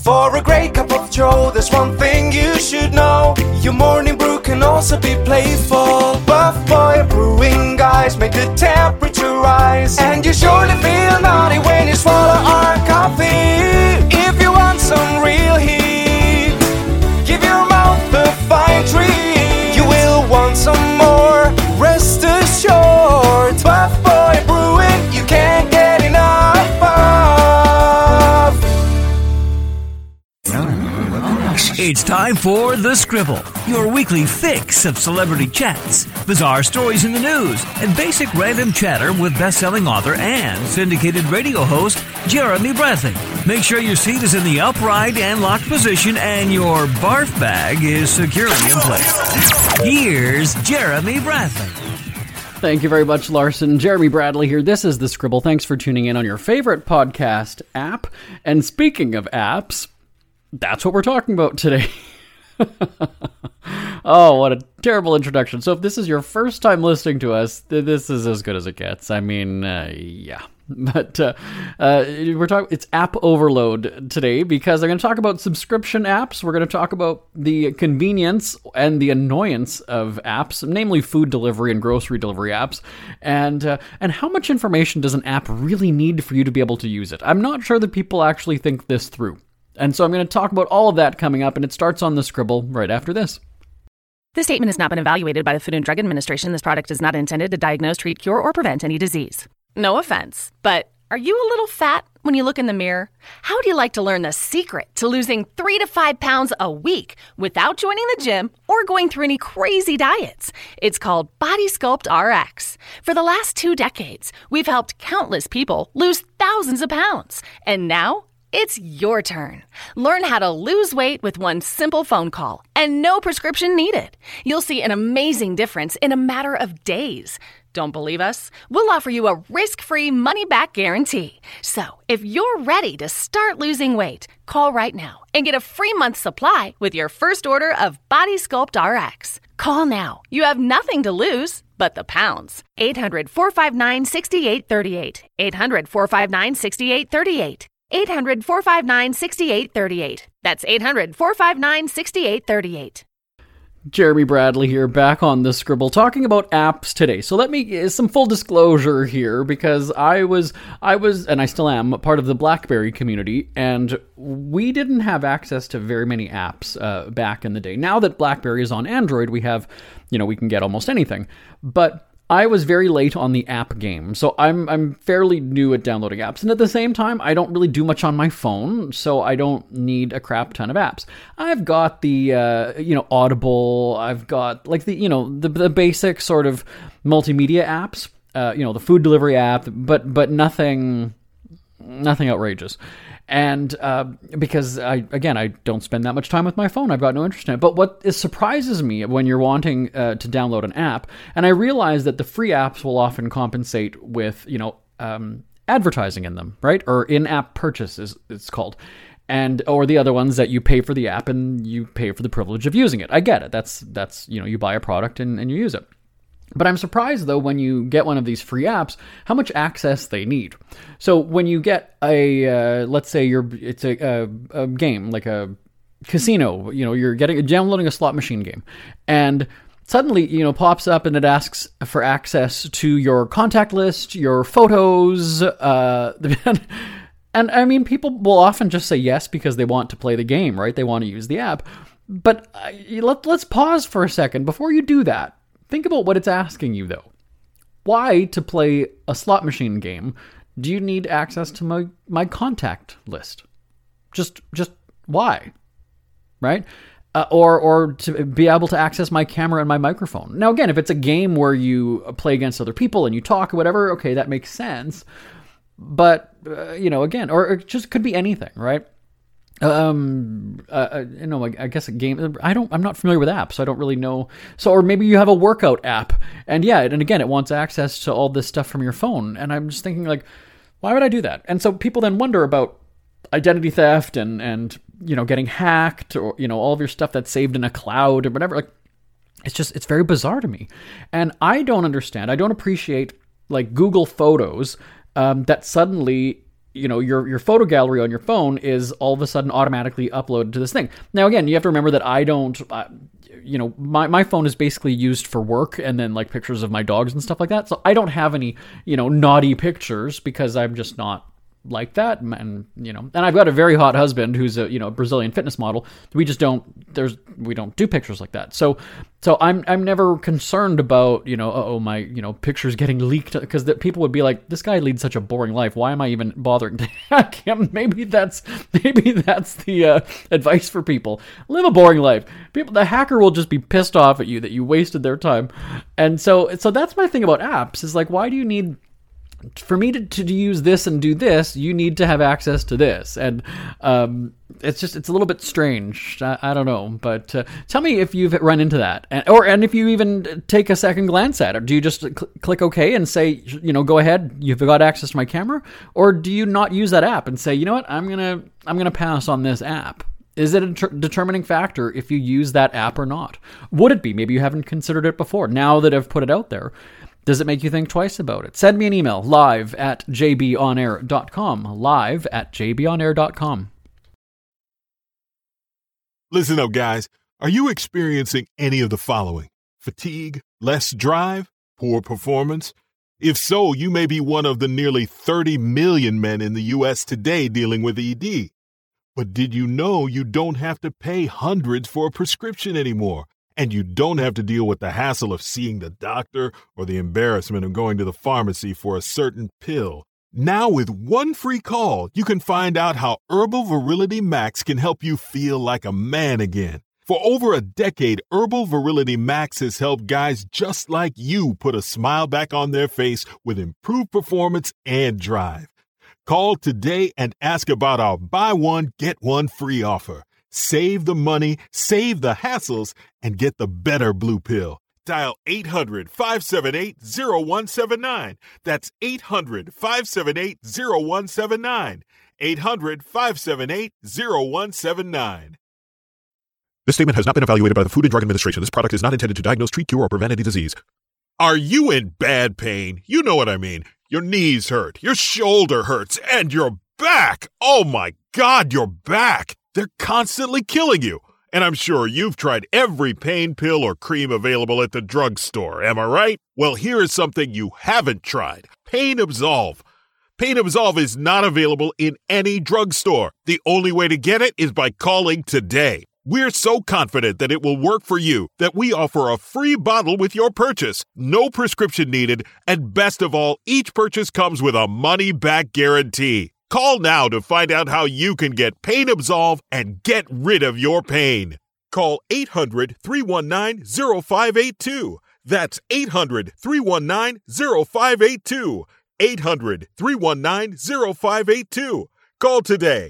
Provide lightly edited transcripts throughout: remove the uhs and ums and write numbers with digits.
For a great cup of joe, there's one thing you should know. Your morning brew can also be playful. Buff Boy Brewing guys make the temperature rise, and you surely feel naughty when you swallow our coffee. If you want some real heat, give your mouth a fine treat. You will want some more, rest assured. Buff Boy Brewing, you can't get enough of. It's time for The Scribble, your weekly fix of celebrity chats, bizarre stories in the news, and basic random chatter with best-selling author and syndicated radio host Jeremy Bradley. Make sure your seat is in the upright and locked position and your barf bag is securely in place. Here's Jeremy Bradley. Thank you very much, Larson. Jeremy Bradley here. This is The Scribble. Thanks for tuning in on your favorite podcast app. And speaking of apps, that's what we're talking about today. Oh, what a terrible introduction. So if this is your first time listening to us, this is as good as it gets. I mean, yeah. But we're talking. It's app overload today because I'm going to talk about subscription apps. We're going to talk about the convenience and the annoyance of apps, namely food delivery and grocery delivery apps, and how much information does an app really need for you to be able to use it? I'm not sure that people actually think this through. And so I'm going to talk about all of that coming up, and it starts on The Scribble right after this. This statement has not been evaluated by the Food and Drug Administration. This product is not intended to diagnose, treat, cure, or prevent any disease. No offense, but are you a little fat when you look in the mirror? How do you like to learn the secret to losing 3 to 5 pounds a week without joining the gym or going through any crazy diets? It's called Body Sculpt RX. For the last 2 decades, we've helped countless people lose thousands of pounds. And now, it's your turn. Learn how to lose weight with one simple phone call and no prescription needed. You'll see an amazing difference in a matter of days. Don't believe us? We'll offer you a risk-free money-back guarantee. So, if you're ready to start losing weight, call right now and get a free month supply with your first order of Body Sculpt RX. Call now. You have nothing to lose but the pounds. 800-459-6838. 800-459-6838. 800-459-6838. That's 800-459-6838. Jeremy Bradley here, back on The Scribble, talking about apps today. So let me, some full disclosure here, because I was, and I still am, part of the BlackBerry community, and we didn't have access to very many apps back in the day. Now that BlackBerry is on Android, we have, we can get almost anything. But I was very late on the app game, so I'm fairly new at downloading apps, and at the same time, I don't really do much on my phone, so I don't need a crap ton of apps. I've got the Audible, I've got like the basic sort of multimedia apps, the food delivery app, but nothing outrageous. And because I don't spend that much time with my phone, I've got no interest in it. But what surprises me when you're wanting to download an app, and I realize that the free apps will often compensate with, advertising in them, right? Or in-app purchase it's called. Or the other ones that you pay for the app and you pay for the privilege of using it. I get it. That's you buy a product and you use it. But I'm surprised, though, when you get one of these free apps, how much access they need. So when you get let's say it's a game, like a casino, you're downloading a slot machine game, and suddenly, pops up and it asks for access to your contact list, your photos, and I mean, people will often just say yes because they want to play the game, right? They want to use the app. But let's pause for a second before you do that. Think about what it's asking you, though. Why, to play a slot machine game, do you need access to my contact list? Just why? Right? Or to be able to access my camera and my microphone. Now, again, if it's a game where you play against other people and you talk or whatever, okay, that makes sense. But, again, or it just could be anything, right? I guess a game, I'm not familiar with apps, so I don't really know. So, or maybe you have a workout app, and again, it wants access to all this stuff from your phone, and I'm just thinking, like, why would I do that? And so people then wonder about identity theft and getting hacked, or, all of your stuff that's saved in a cloud or whatever. Like, it's very bizarre to me. And I don't understand, I don't appreciate, like, Google Photos, that suddenly your photo gallery on your phone is all of a sudden automatically uploaded to this thing. Now, again, you have to remember that I don't, my phone is basically used for work and then like pictures of my dogs and stuff like that. So I don't have any, naughty pictures because I'm just not like that. And I've got a very hot husband who's a, Brazilian fitness model. We don't do pictures like that. So I'm never concerned about, my, pictures getting leaked, because people would be like, this guy leads such a boring life. Why am I even bothering to hack him? Maybe that's the advice for people. Live a boring life. The hacker will just be pissed off at you that you wasted their time. And so that's my thing about apps, is like, why do you need, for me to use this and do this, you need to have access to this. And it's a little bit strange. I don't know. But tell me if you've run into that. And if you even take a second glance at it. Do you just click OK and say, go ahead, you've got access to my camera? Or do you not use that app and say, you know what, I'm gonna pass on this app? Is it a determining factor if you use that app or not? Would it be? Maybe you haven't considered it before. Now that I've put it out there, does it make you think twice about it? Send me an email, live@jbonair.com, live@jbonair.com. Listen up, guys. Are you experiencing any of the following? Fatigue, less drive, poor performance? If so, you may be one of the nearly 30 million men in the U.S. today dealing with ED. But did you know you don't have to pay hundreds for a prescription anymore? And you don't have to deal with the hassle of seeing the doctor or the embarrassment of going to the pharmacy for a certain pill. Now with one free call, you can find out how Herbal Virility Max can help you feel like a man again. For over a decade, Herbal Virility Max has helped guys just like you put a smile back on their face with improved performance and drive. Call today and ask about our buy one, get one free offer. Save the money, save the hassles, and get the better blue pill. Dial 800-578-0179. That's 800-578-0179. 800-578-0179. This statement has not been evaluated by the Food and Drug Administration. This product is not intended to diagnose, treat, cure, or prevent any disease. Are you in bad pain? You know what I mean. Your knees hurt, your shoulder hurts, and your back. Oh my God, your back. They're constantly killing you. And I'm sure you've tried every pain pill or cream available at the drugstore, am I right? Well, here is something you haven't tried. Pain Absolve. Pain Absolve is not available in any drugstore. The only way to get it is by calling today. We're so confident that it will work for you that we offer a free bottle with your purchase, no prescription needed, and best of all, each purchase comes with a money-back guarantee. Call now to find out how you can get Pain Absolve and get rid of your pain. Call 800-319-0582. That's 800-319-0582. 800-319-0582. Call today.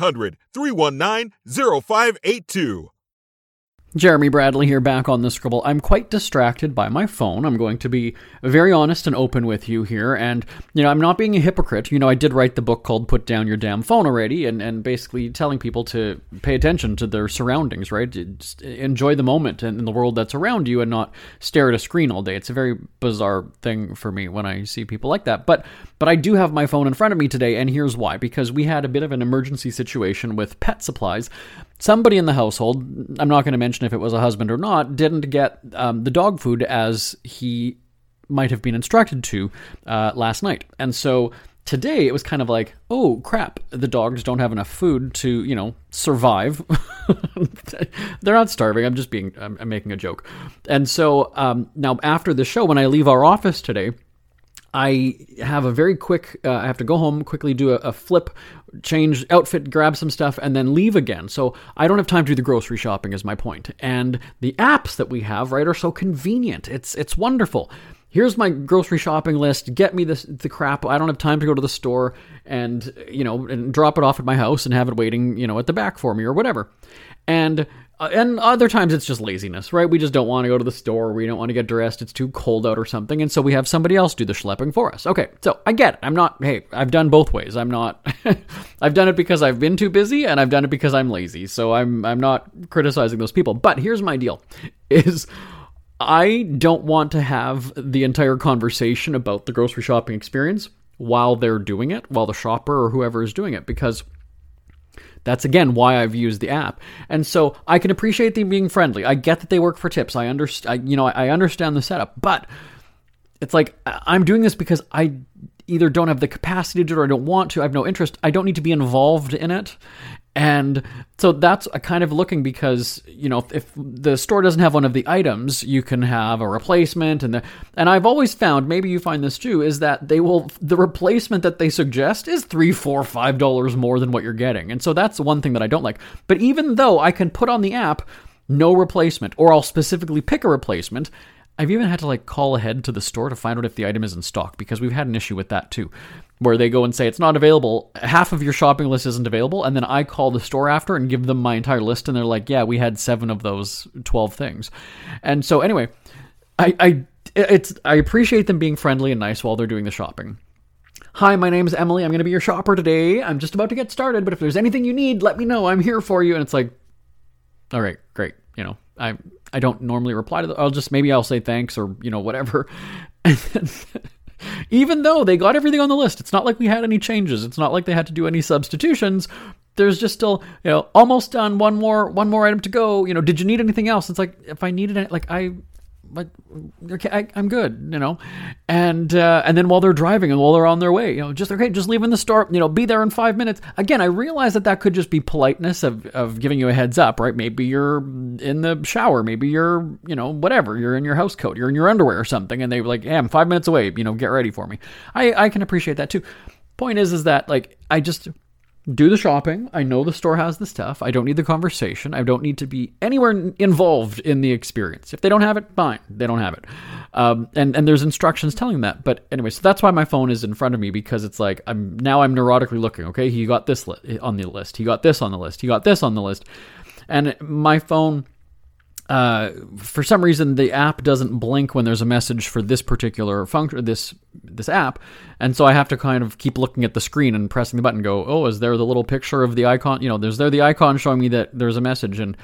800-319-0582. Jeremy Bradley here, back on the Scribble. I'm quite distracted by my phone. I'm going to be very honest and open with you here. And, I'm not being a hypocrite. I did write the book called Put Down Your Damn Phone already, and basically telling people to pay attention to their surroundings, right? Just enjoy the moment and the world that's around you and not stare at a screen all day. It's a very bizarre thing for me when I see people like that. But I do have my phone in front of me today, and here's why. Because we had a bit of an emergency situation with pet supplies. Somebody in the household, I'm not going to mention if it was a husband or not, didn't get the dog food as he might have been instructed to last night. And so today it was kind of like, oh crap, the dogs don't have enough food to, survive. They're not starving. I'm making a joke. And so now after the show, when I leave our office today, I have a very quick, I have to go home, quickly do a flip, change outfit, grab some stuff, and then leave again. So I don't have time to do the grocery shopping is my point. And the apps that we have, right, are so convenient. It's wonderful. Here's my grocery shopping list. Get me the crap. I don't have time to go to the store and, and drop it off at my house and have it waiting, at the back for me or whatever. And other times it's just laziness, right? We just don't want to go to the store. We don't want to get dressed. It's too cold out or something. And so we have somebody else do the schlepping for us. Okay, so I get it. I've done both ways. I'm not, I've done it because I've been too busy, and I've done it because I'm lazy. So I'm not criticizing those people. But here's my deal, is I don't want to have the entire conversation about the grocery shopping experience while they're doing it, while the shopper or whoever is doing it, because that's, again, why I've used the app. And so I can appreciate them being friendly. I get that they work for tips. I understand the setup, but it's like, I'm doing this because I either don't have the capacity to do it or I don't want to. I have no interest. I don't need to be involved in it. And so that's a kind of looking, because, if the store doesn't have one of the items, you can have a replacement. And I've always found, maybe you find this too, is that the replacement that they suggest is $3, $4, $5 more than what you're getting. And so that's one thing that I don't like. But even though I can put on the app, no replacement, or I'll specifically pick a replacement, I've even had to call ahead to the store to find out if the item is in stock, because we've had an issue with that too, where they go and say it's not available, half of your shopping list isn't available, and then I call the store after and give them my entire list, and they're like, yeah, we had 7 of those 12 things. And so anyway, I appreciate them being friendly and nice while they're doing the shopping. Hi, my name's Emily. I'm going to be your shopper today. I'm just about to get started, but if there's anything you need, let me know. I'm here for you. And it's like, all right, great. I don't normally reply to them. I'll say thanks or, whatever. And then, even though they got everything on the list, it's not like we had any changes. It's not like they had to do any substitutions. There's just still, almost done. One more item to go. Did you need anything else? It's like, if I needed it, I'm good, and then while they're driving and while they're on their way, just leaving the store, be there in 5 minutes. Again, I realize that could just be politeness of giving you a heads up, right? Maybe you're in the shower, maybe you're, whatever, you're in your house coat, you're in your underwear or something, and they're like, hey, I'm 5 minutes away, get ready for me. I can appreciate that too. Point is that I just do the shopping. I know the store has the stuff. I don't need the conversation. I don't need to be anywhere involved in the experience. If they don't have it, fine. They don't have it. And there's instructions telling them that. But anyway, so that's why my phone is in front of me, because it's like, I'm neurotically looking. Okay, he got this on the list. He got this on the list. He got this on the list. And my phone, for some reason, the app doesn't blink when there's a message for this particular function, this app, and so I have to kind of keep looking at the screen and pressing the button. Go, oh, is there the little picture of the icon? There's the icon showing me that there's a message, and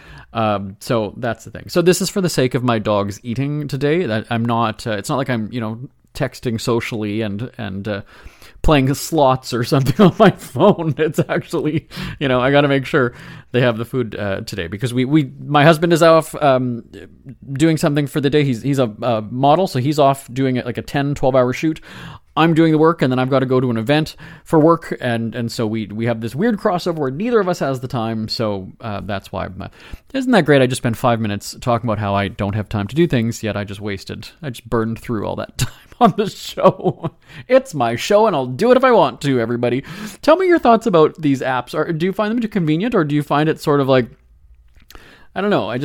so that's the thing. So this is for the sake of my dog's eating today. That I'm not. It's not like I'm texting socially and playing slots or something on my phone. It's actually, I got to make sure they have the food today, because my husband is off doing something for the day. He's a model, so he's off doing like a 10-12 hour shoot. I'm doing the work, and then I've got to go to an event for work, and so we have this weird crossover where neither of us has the time, so that's why. Isn't that great? I just spent 5 minutes talking about how I don't have time to do things, yet I just burned through all that time on the show. It's my show, and I'll do it if I want to, everybody. Tell me your thoughts about these apps. Do you find them too convenient, or do you find it sort of like, I don't know,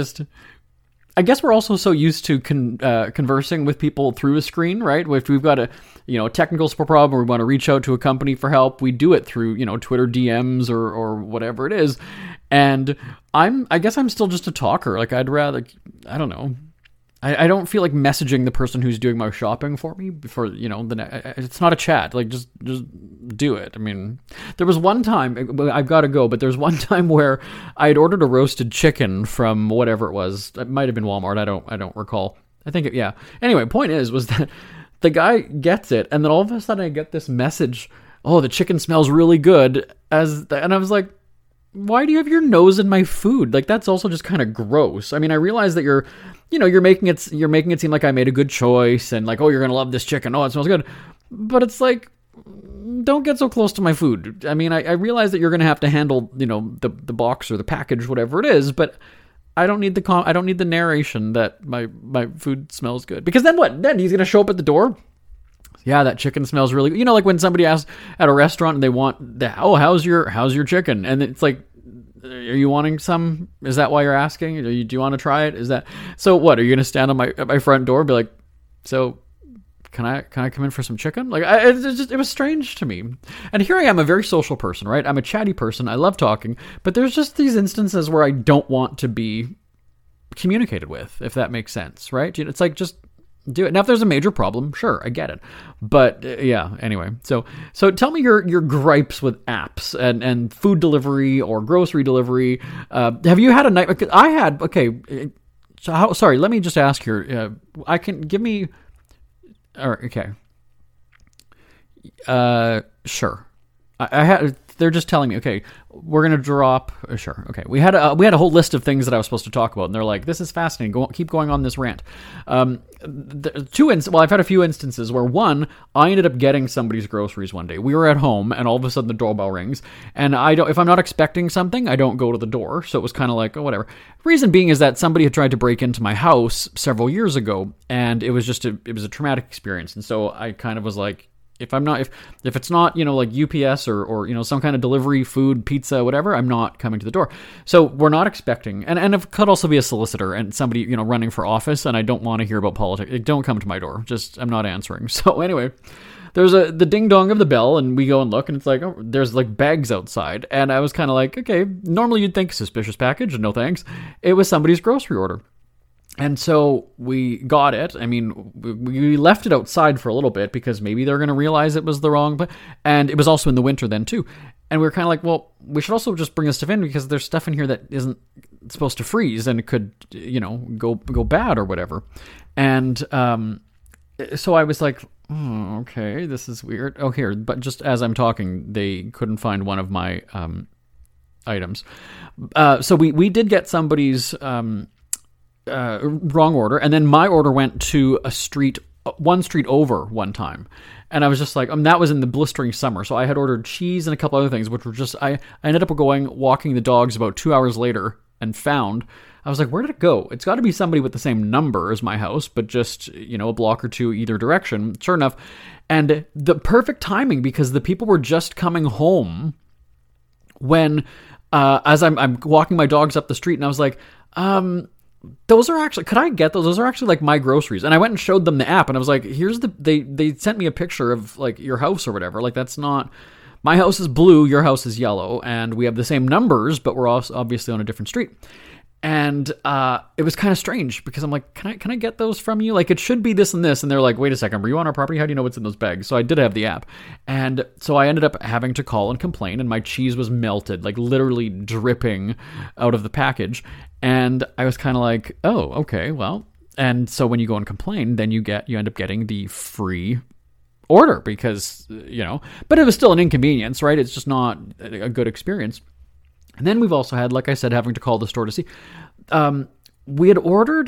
I guess we're also so used to conversing with people through a screen, right? If we've got a technical support problem, or we want to reach out to a company for help, we do it through, Twitter DMs or whatever it is. And I guess I'm still just a talker. Like, I'd rather, I don't know. I don't feel like messaging the person who's doing my shopping for me before, it's not a chat. Like, just do it. I mean, there was one time, I've got to go, but there's one time where I had ordered a roasted chicken from whatever it was. It might have been Walmart. I don't recall. I think yeah. Anyway, point was that the guy gets it, and then all of a sudden I get this message, oh, the chicken smells really good. And I was like, why do you have your nose in my food? Like, that's also just kind of gross. I mean, I realize that you're making it seem like I made a good choice, and like, oh, you're going to love this chicken. Oh, it smells good. But it's like, don't get so close to my food. I mean, I realize that you're going to have to handle, the box or the package, whatever it is, but I don't need the narration that my food smells good. Because then what? Then he's going to show up at the door. Yeah, that chicken smells really good. Like when somebody asks at a restaurant and they want how's your chicken? And it's like, are you wanting some? Is that why you're asking? Do you want to try it? Is that so? What are you going to stand at my front door and be like, so can I come in for some chicken? Like, it was strange to me. And here I am, a very social person, right? I'm a chatty person. I love talking, but there's just these instances where I don't want to be communicated with, if that makes sense, right? It's like, just do it. Now, if there's a major problem, sure, I get it. But yeah, anyway. So tell me your gripes with apps and food delivery or grocery delivery. Have you had a night? I had. Okay. So sorry. Let me just ask here. Okay. Sure. I had. They're just telling me, okay, we're gonna drop. Sure, okay. We had a whole list of things that I was supposed to talk about, and they're like, "This is fascinating. Keep going on this rant." I've had a few instances where one, I ended up getting somebody's groceries one day. We were at home, and all of a sudden the doorbell rings, and if I'm not expecting something, I don't go to the door. So it was kind of like, oh, whatever. Reason being is that somebody had tried to break into my house several years ago, and it was a traumatic experience, and so I kind of was like, if it's not, like UPS or some kind of delivery, food, pizza, whatever, I'm not coming to the door. So we're not expecting, and it could also be a solicitor and somebody, running for office, and I don't want to hear about politics. Don't come to my door. I'm not answering. So anyway, there's the ding dong of the bell, and we go and look, and it's like, oh, there's like bags outside. And I was kind of like, okay, normally you'd think suspicious package, no thanks. It was somebody's grocery order. And so we got it. I mean, we left it outside for a little bit because maybe they're going to realize it was the wrong, and it was also in the winter then too. And we were kind of like, well, we should also just bring this stuff in because there's stuff in here that isn't supposed to freeze and it could, go bad or whatever. And so I was like, okay, this is weird. Oh, here, but just as I'm talking, they couldn't find one of my items. So we did get somebody's wrong order, and then my order went to one street over one time, and I was just like, that was in the blistering summer, so I had ordered cheese and a couple other things, which were just, I ended up walking the dogs about 2 hours later, and I was like, where did it go? It's got to be somebody with the same number as my house, but just, a block or two either direction. Sure enough, and the perfect timing, because the people were just coming home when, as I'm walking my dogs up the street, and I was like, those are actually, could I get those? Those are actually like my groceries. And I went and showed them the app, and I was like, they sent me a picture of like your house or whatever. Like, that's not, my house is blue, your house is yellow, and we have the same numbers, but we're also obviously on a different street. And it was kind of strange because I'm like, can I get those from you? Like, it should be this and this. And they're like, wait a second, were you on our property? How do you know what's in those bags? So I did have the app. And so I ended up having to call and complain, and my cheese was melted, like literally dripping out of the package. And I was kind of like, oh, okay, well. And so when you go and complain, then you end up getting the free order because, but it was still an inconvenience, right? It's just not a good experience. And then we've also had, like I said, having to call the store to see. We had ordered.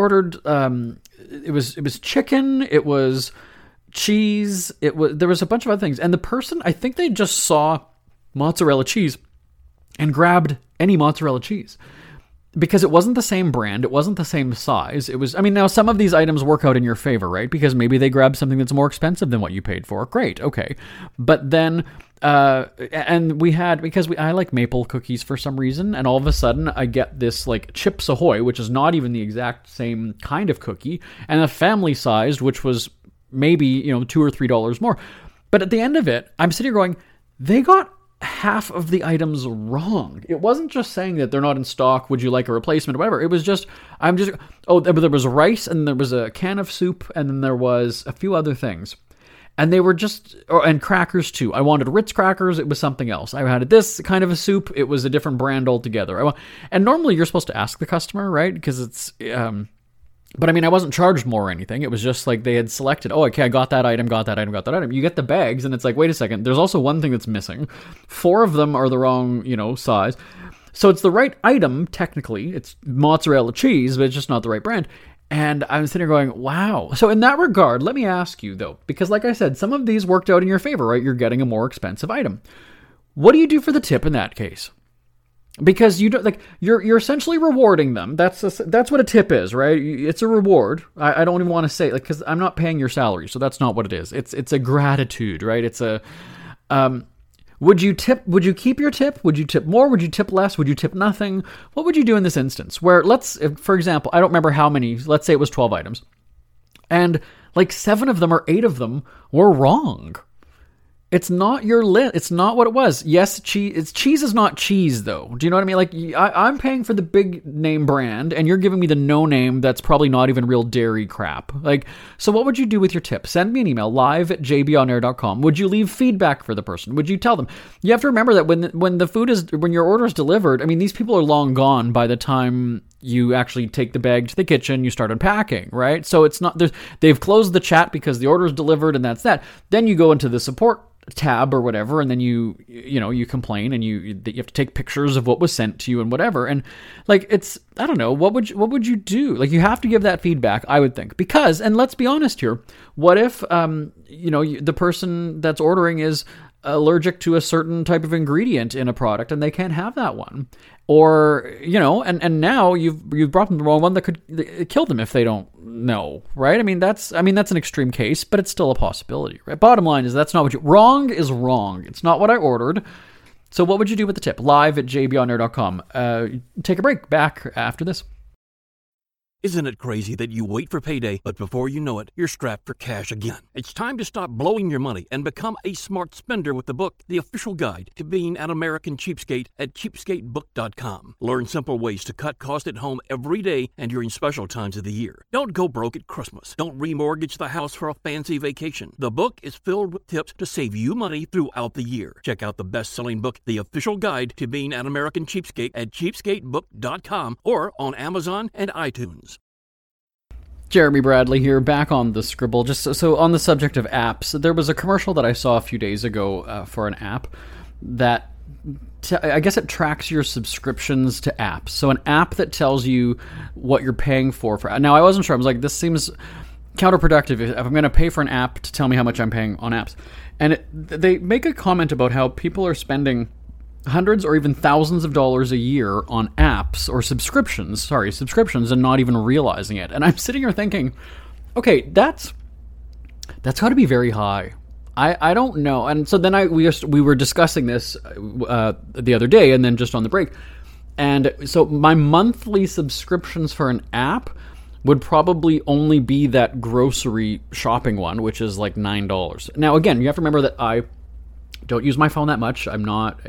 It was chicken. It was cheese. There was a bunch of other things. And the person, I think they just saw mozzarella cheese and grabbed any mozzarella cheese because it wasn't the same brand. It wasn't the same size. It was. I mean, now some of these items work out in your favor, right? Because maybe they grabbed something that's more expensive than what you paid for. Great, okay, but then. And we had, because I like maple cookies for some reason, and all of a sudden I get this like Chips Ahoy, which is not even the exact same kind of cookie, and a family sized, which was maybe, $2 or $3 more. But at the end of it, I'm sitting here going, they got half of the items wrong. It wasn't just saying that they're not in stock, would you like a replacement or whatever. It was just, there was rice, and there was a can of soup, and then there was a few other things. And they were and crackers too. I wanted Ritz crackers. It was something else. I had this kind of a soup. It was a different brand altogether. And normally you're supposed to ask the customer, right? Because it's, but I mean, I wasn't charged more or anything. It was just like they had selected, oh, okay, I got that item. You get the bags, and it's like, wait a second. There's also one thing that's missing. 4 of them are the wrong, size. So it's the right item, technically. It's mozzarella cheese, but it's just not the right brand. And I was sitting here going, wow. So in that regard, let me ask you, though, because like I said, some of these worked out in your favor, right? You're getting a more expensive item. What do you do for the tip in that case? Because you don't, like, you're essentially rewarding them. That's what a tip is, right? It's a reward. I don't even want to say, like, because I'm not paying your salary, so that's not what it is. It's a gratitude, right? It's a Would you keep your tip? Would you tip more? Would you tip less? Would you tip nothing? What would you do in this instance? Where for example, I don't remember how many, let's say it was 12 items. And like 7 of them or 8 of them were wrong. It's not your list. It's not what it was. Yes, cheese is not cheese, though. Do you know what I mean? Like, I'm paying for the big name brand, and you're giving me the no name that's probably not even real dairy crap. Like, so what would you do with your tip? Send me an email, live@jbonair.com. Would you leave feedback for the person? Would you tell them? You have to remember that when your order is delivered, I mean, these people are long gone by the time you actually take the bag to the kitchen, you start unpacking, right? So it's not, they've closed the chat because the order is delivered and that's that. Then you go into the support tab or whatever, and then you complain, and you have to take pictures of what was sent to you and whatever. And like, it's, I don't know, what would you do? Like, you have to give that feedback, I would think, because, and let's be honest here, what if, the person that's ordering is allergic to a certain type of ingredient in a product and they can't have that one, or and now you've brought them the wrong one that could kill them if they don't know, right? I mean that's an extreme case, but it's still a possibility, right? Bottom line is, that's not what wrong is wrong. It's not what I ordered. So what would you do with the tip? live@jbonair.com. Take a break. Back after this. Isn't it crazy that you wait for payday, but before you know it, you're strapped for cash again? It's time to stop blowing your money and become a smart spender with the book, The Official Guide to Being an American Cheapskate, at cheapskatebook.com. Learn simple ways to cut costs at home every day and during special times of the year. Don't go broke at Christmas. Don't remortgage the house for a fancy vacation. The book is filled with tips to save you money throughout the year. Check out the best-selling book, The Official Guide to Being an American Cheapskate, at cheapskatebook.com or on Amazon and iTunes. Jeremy Bradley here, back on the Scribble. Just so on the subject of apps, there was a commercial that I saw a few days ago for an app that I guess it tracks your subscriptions to apps. So an app that tells you what you're paying for. Now, I wasn't sure. I was like, this seems counterproductive if I'm going to pay for an app to tell me how much I'm paying on apps. And they make a comment about how people are spending hundreds or even thousands of dollars a year on apps or subscriptions, and not even realizing it. And I'm sitting here thinking, okay, that's got to be very high. I don't know. And so then we were discussing this the other day, and then just on the break. And so my monthly subscriptions for an app would probably only be that grocery shopping one, which is like $9. Now, again, you have to remember that I don't use my phone that much. I'm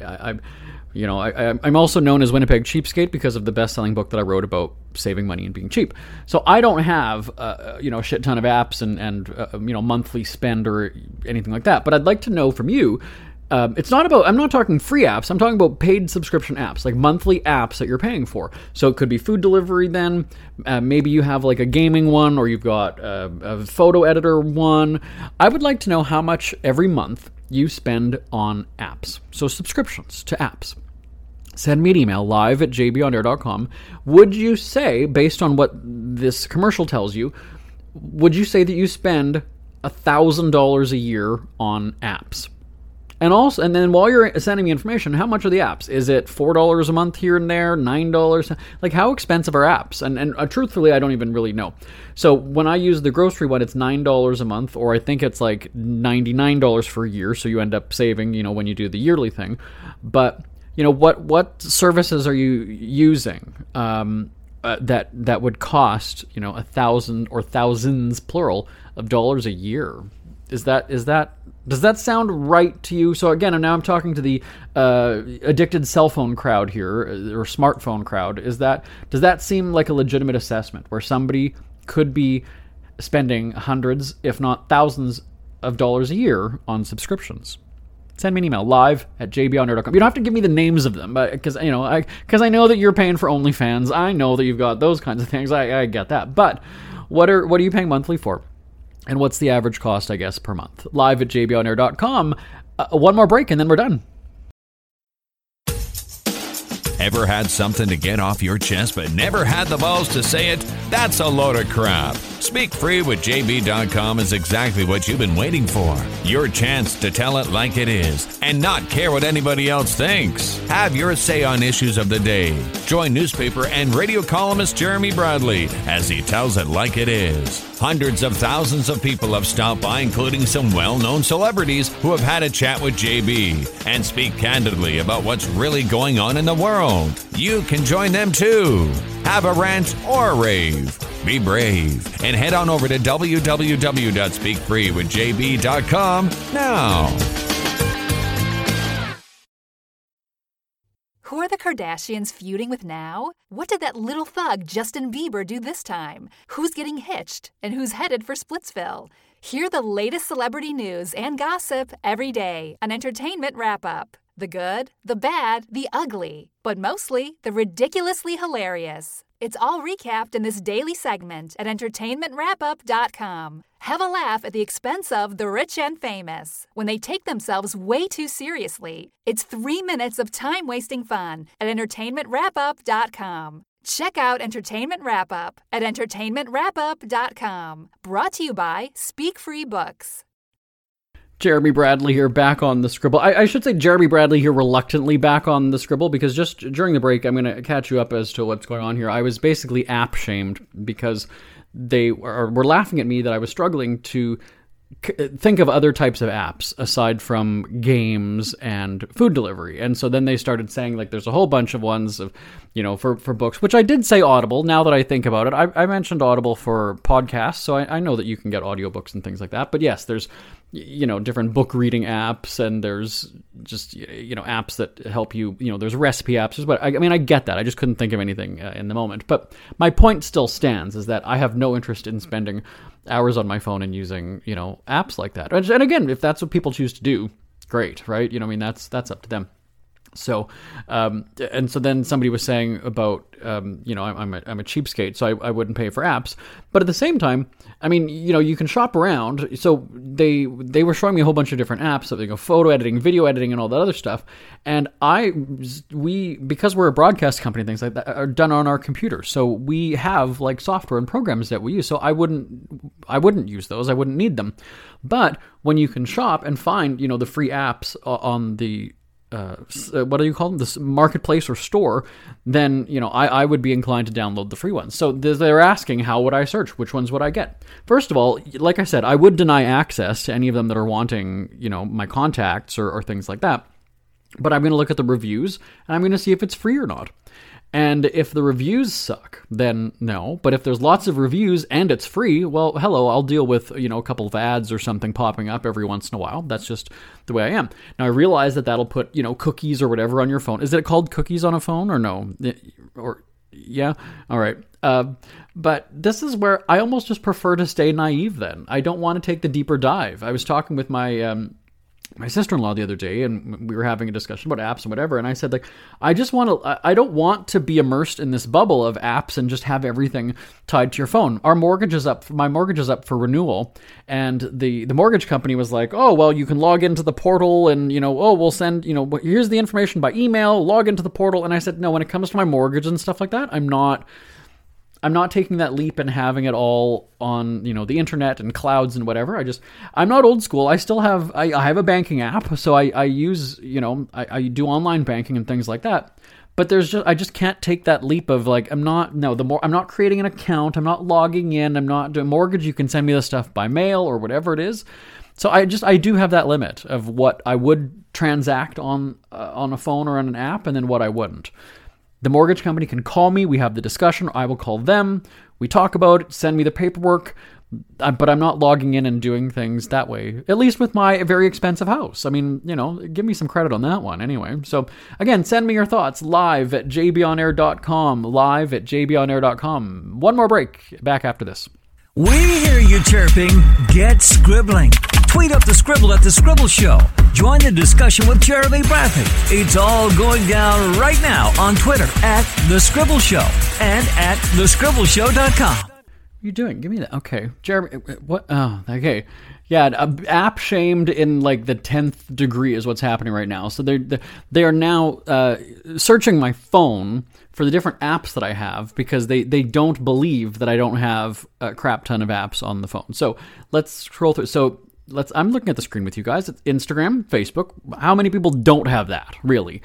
also known as Winnipeg Cheapskate because of the best-selling book that I wrote about saving money and being cheap. So I don't have a shit ton of apps and monthly spend or anything like that. But I'd like to know from you. I'm not talking free apps. I'm talking about paid subscription apps, like monthly apps that you're paying for. So it could be food delivery then. Maybe you have like a gaming one, or you've got a photo editor one. I would like to know how much every month you spend on apps. So subscriptions to apps. Send me an email, live@jbonair.com. Would you say, based on what this commercial tells you, would you say that you spend $1,000 a year on apps? And then while you're sending me information, how much are the apps? Is it $4 a month here and there, $9? Like, how expensive are apps? And truthfully, I don't even really know. So when I use the grocery one, it's $9 a month, or I think it's like $99 for a year. So you end up saving, when you do the yearly thing. But what services are you using that would cost $1,000 or thousands plural of dollars a year? Does that sound right to you? So again, now I'm talking to the addicted cell phone crowd here, or smartphone crowd. Does that seem like a legitimate assessment where somebody could be spending hundreds, if not thousands, of dollars a year on subscriptions? Send me an email, live@jbonair.com. You don't have to give me the names of them, because I know that you're paying for OnlyFans. I know that you've got those kinds of things. I get that. But what are you paying monthly for? And what's the average cost, I guess, per month? Live@jbonair.com. One more break, and then we're done. Ever had something to get off your chest but never had the balls to say it? That's a load of crap. Speak Free with JB.com is exactly what you've been waiting for. Your chance to tell it like it is and not care what anybody else thinks. Have your say on issues of the day. Join newspaper and radio columnist Jeremy Bradley as he tells it like it is. Hundreds of thousands of people have stopped by, including some well-known celebrities who have had a chat with JB and speak candidly about what's really going on in the world. You can join them too. Have a rant or a rave. Be brave and head on over to www.speakfreewithjb.com now. Who are the Kardashians feuding with now? What did that little thug Justin Bieber do this time? Who's getting hitched? And who's headed for Splitsville? Hear the latest celebrity news and gossip every day on Entertainment Wrap-Up. The good, the bad, the ugly, but mostly the ridiculously hilarious. It's all recapped in this daily segment at entertainmentwrapup.com. Have a laugh at the expense of the rich and famous when they take themselves way too seriously. It's 3 minutes of time-wasting fun at entertainmentwrapup.com. Check out Entertainment Wrap Up at entertainmentwrapup.com. Brought to you by Speak Free Books. Jeremy Bradley here, back on the Scribble. I should say Jeremy Bradley here, reluctantly back on the Scribble, because just during the break, I'm going to catch you up as to what's going on here. I was basically app-shamed because they were laughing at me that I was struggling to think of other types of apps aside from games and food delivery. And so then they started saying, like, there's a whole bunch of ones of, for books, which I did say Audible. Now that I think about it, I mentioned Audible for podcasts, so I know that you can get audiobooks and things like that. But yes, there's, different book reading apps, and there's just, apps that help you, there's recipe apps. But I get that. I just couldn't think of anything in the moment. But my point still stands, is that I have no interest in spending hours on my phone and using, apps like that. And again, if that's what people choose to do, great, right? That's up to them. So, and so then somebody was saying about, I'm a cheapskate, so I wouldn't pay for apps. But at the same time, you can shop around. So they were showing me a whole bunch of different apps, so photo editing, video editing, and all that other stuff. And because we're a broadcast company and things like that, are done on our computer. So we have like software and programs that we use. So I wouldn't use those. I wouldn't need them. But when you can shop and find, the free apps on the what do you call them? This marketplace or store, then, I would be inclined to download the free ones. So they're asking, how would I search? Which ones would I get? First of all, like I said, I would deny access to any of them that are wanting, my contacts or things like that. But I'm going to look at the reviews, and I'm going to see if it's free or not. And if the reviews suck, then no. But if there's lots of reviews and it's free, well, hello, I'll deal with, a couple of ads or something popping up every once in a while. That's just the way I am. Now, I realize that'll put, cookies or whatever on your phone. Is it called cookies on a phone or no? Or, yeah? All right. But this is where I almost just prefer to stay naive then. I don't want to take the deeper dive. I was talking with my sister-in-law the other day, and we were having a discussion about apps and whatever, and I said, I don't want to be immersed in this bubble of apps and just have everything tied to your phone. My mortgage is up for renewal, and the mortgage company was like, oh, well, you can log into the portal, and, we'll send, here's the information by email, log into the portal. And I said, no, when it comes to my mortgage and stuff like that, I'm not taking that leap and having it all on, the internet and clouds and whatever. I'm not old school. I still have, I have a banking app, so I use, I do online banking and things like that. But I just can't take that leap of I'm not creating an account. I'm not logging in. I'm not doing mortgage. You can send me the stuff by mail or whatever it is. So I do have that limit of what I would transact on a phone or on an app, and then what I wouldn't. The mortgage company can call me. We have the discussion. I will call them. We talk about it. Send me the paperwork. But I'm not logging in and doing things that way, at least with my very expensive house. Give me some credit on that one anyway. So, again, send me your thoughts live at jbonair.com. Live at jbonair.com. One more break. Back after this. We hear you chirping. Get scribbling. Tweet up the Scribble at The Scribble Show. Join the discussion with Jeremy Bradley. It's all going down right now on Twitter at The Scribble Show and at thescribbleshow.com. What are you doing? Give me that. Okay. Jeremy, what? Oh, okay. Yeah, app shamed in the 10th degree is what's happening right now. So they are now searching my phone for the different apps that I have because they don't believe that I don't have a crap ton of apps on the phone. So let's scroll through. So I'm looking at the screen with you guys. It's Instagram, Facebook. How many people don't have that, really?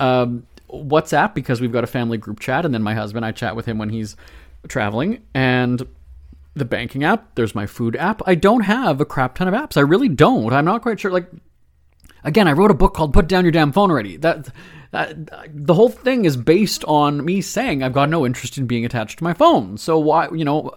WhatsApp, because we've got a family group chat, and then my husband, I chat with him when he's traveling, and the banking app, there's my food app. I don't have a crap ton of apps. I really don't. I'm not quite sure. Again, I wrote a book called Put Down Your Damn Phone Already. That the whole thing is based on me saying I've got no interest in being attached to my phone. So why,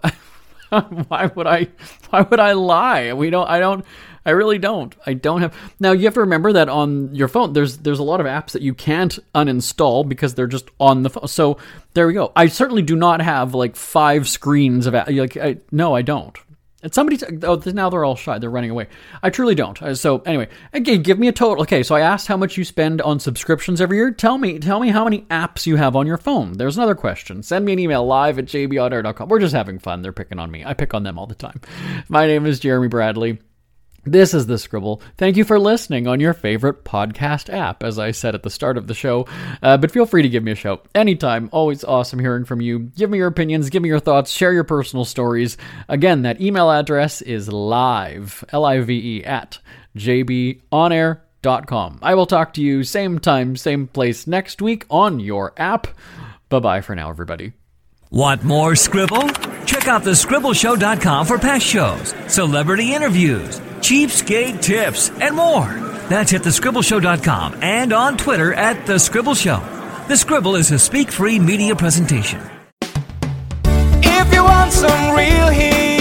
why would I lie? I really don't. I don't have. Now you have to remember that on your phone, there's a lot of apps that you can't uninstall because they're just on the phone. So there we go. I certainly do not have 5 screens of no, I don't. And somebody, now they're all shy. They're running away. I truly don't. So anyway, again, give me a total. Okay, so I asked how much you spend on subscriptions every year. Tell me how many apps you have on your phone. There's another question. Send me an email live@jbonair.com. We're just having fun. They're picking on me. I pick on them all the time. My name is Jeremy Bradley. This is The Scribble. Thank you for listening on your favorite podcast app, as I said at the start of the show. But feel free to give me a shout anytime. Always awesome hearing from you. Give me your opinions, give me your thoughts, share your personal stories. Again, that email address is live, L-I-V-E, at jbonair.com. I will talk to you same time, same place next week on your app. Bye-bye for now, everybody. Want more Scribble? Check out thescribbleshow.com for past shows, celebrity interviews, cheapskate tips, and more. That's at thescribbleshow.com and on Twitter at The Scribble Show. The Scribble is a speak-free media presentation. If you want some real heat,